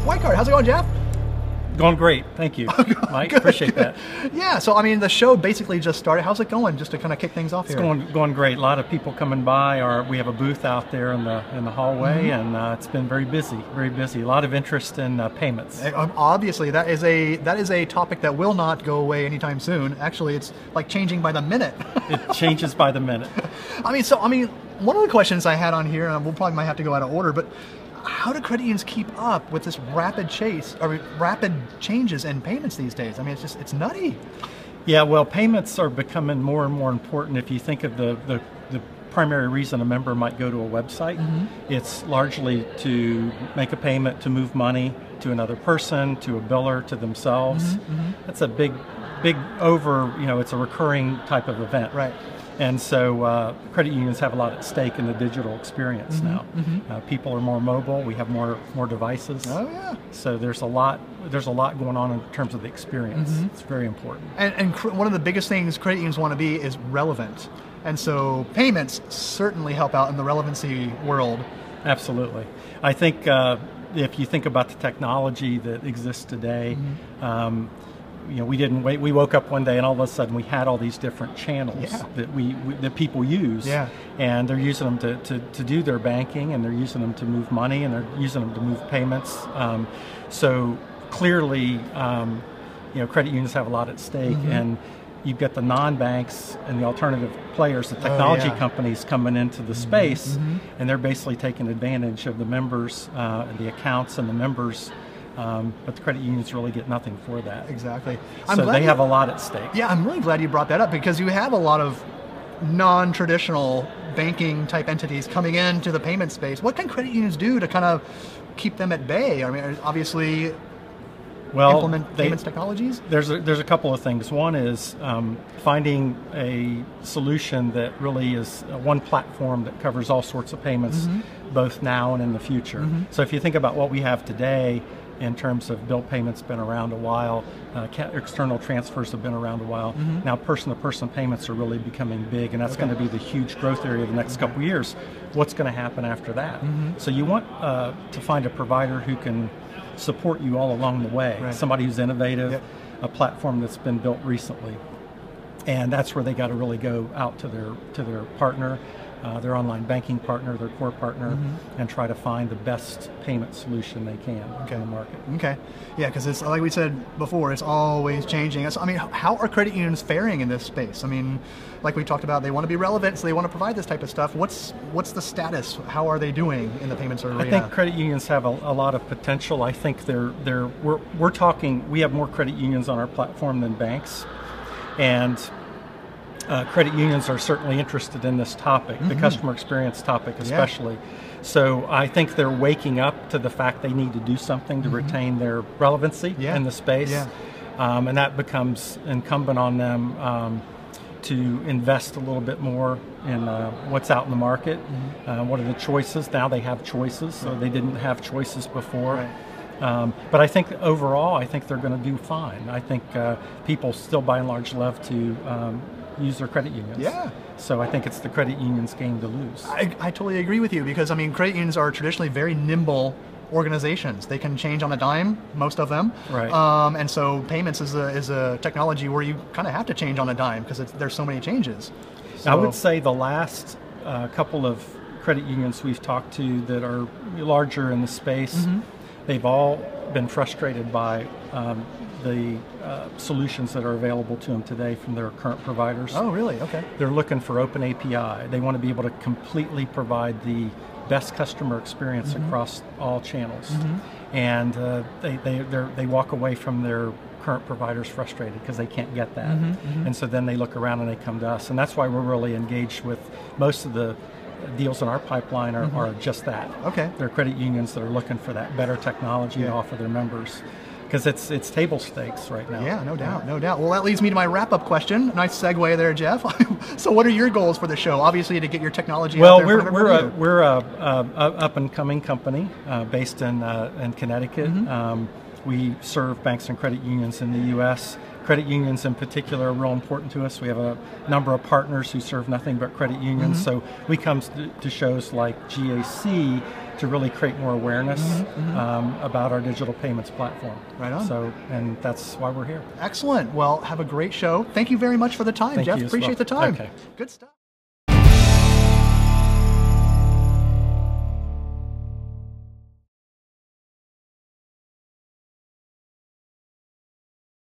Weichart. How's it going, Jeff? Going great, thank you, Mike. Appreciate that. Yeah, so I mean, the show basically just started. How's it going? Just to kind of kick things off here. It's going great. A lot of people coming by. We have a booth out there in the hallway, and it's been very busy. A lot of interest in payments. Obviously, that is a topic that will not go away anytime soon. Actually, it's like changing by the minute. It changes by the minute. I mean, one of the questions I had on here, and we'll probably might have to go out of order, but how do credit unions keep up with this rapid changes in payments these days? I mean, it's nutty. Yeah, well, payments are becoming more and more important. If you think of the primary reason a member might go to a website, it's largely to make a payment, to move money to another person, to a biller, to themselves. That's a big it's a recurring type of event. Right. And so credit unions have a lot at stake in the digital experience now. People are more mobile. We have more devices. Oh yeah. So there's a lot going on in terms of the experience. It's very important. And one of the biggest things credit unions want to be is relevant. And so payments certainly help out in the relevancy world. Absolutely. I think if you think about the technology that exists today, we didn't wait. We woke up one day and all of a sudden we had all these different channels that people use, and they're using them to do their banking, and they're using them to move money, and they're using them to move payments. So clearly, credit unions have a lot at stake, and you've got the non-banks and the alternative players, the technology companies coming into the space, and they're basically taking advantage of the members, the accounts, and the members. But the credit unions really get nothing for that. Exactly. So they have a lot at stake. Yeah, I'm really glad you brought that up, because you have a lot of non-traditional banking type entities coming into the payment space. What can credit unions do to kind of keep them at bay? I mean, obviously, implement payments technologies? There's a couple of things. One is finding a solution that really is one platform that covers all sorts of payments, both now and in the future. So if you think about what we have today, in terms of bill payments, been around a while. External transfers have been around a while. Now person-to-person payments are really becoming big, and that's going to be the huge growth area of the next couple of years. What's going to happen after that? So you want to find a provider who can support you all along the way, somebody who's innovative, a platform that's been built recently. And that's where they got to really go out to their partner, their online banking partner, their core partner, and try to find the best payment solution they can in the market. Okay. Yeah, because it's like we said before, it's always changing. I mean, how are credit unions faring in this space? I mean, like we talked about, they want to be relevant, so they want to provide this type of stuff. What's the status? How are they doing in the payments arena? I think credit unions have a lot of potential. I think we're talking. We have more credit unions on our platform than banks, and credit unions are certainly interested in this topic, the customer experience topic especially. So I think they're waking up to the fact they need to do something to retain their relevancy in the space. And that becomes incumbent on them to invest a little bit more in what's out in the market. What are the choices? Now they have choices, so they didn't have choices before. But I think overall, I think they're going to do fine. I think people still by and large love to use their credit unions. Yeah. So I think it's the credit union's game to lose. I totally agree with you, because I mean, credit unions are traditionally very nimble organizations. They can change on a dime, most of them. Right. And so payments is a technology where you kind of have to change on a dime, because there's so many changes. So, I would say the last couple of credit unions we've talked to that are larger in the space, they've all been frustrated by the solutions that are available to them today from their current providers. Oh, really? Okay. They're looking for open API. They want to be able to completely provide the best customer experience across all channels. And they walk away from their current providers frustrated because they can't get that. And so then they look around and they come to us. And that's why we're really engaged with most of the deals in our pipeline are just that. Okay. They're credit unions that are looking for that better technology to offer their members. Because it's table stakes right now. Yeah, no doubt. Well, that leads me to my wrap-up question. Nice segue there, Jeff. So what are your goals for the show? Obviously, to get your technology out there. We're a up-and-coming company based in Connecticut. We serve banks and credit unions in the U.S. Credit unions in particular are real important to us. We have a number of partners who serve nothing but credit unions. So we come to shows like GAC to really create more awareness about our digital payments platform. Right on. So, and that's why we're here. Excellent. Well, have a great show. Thank you very much for the time, Thank Jeff. you as Appreciate well. the time. Okay. Good stuff.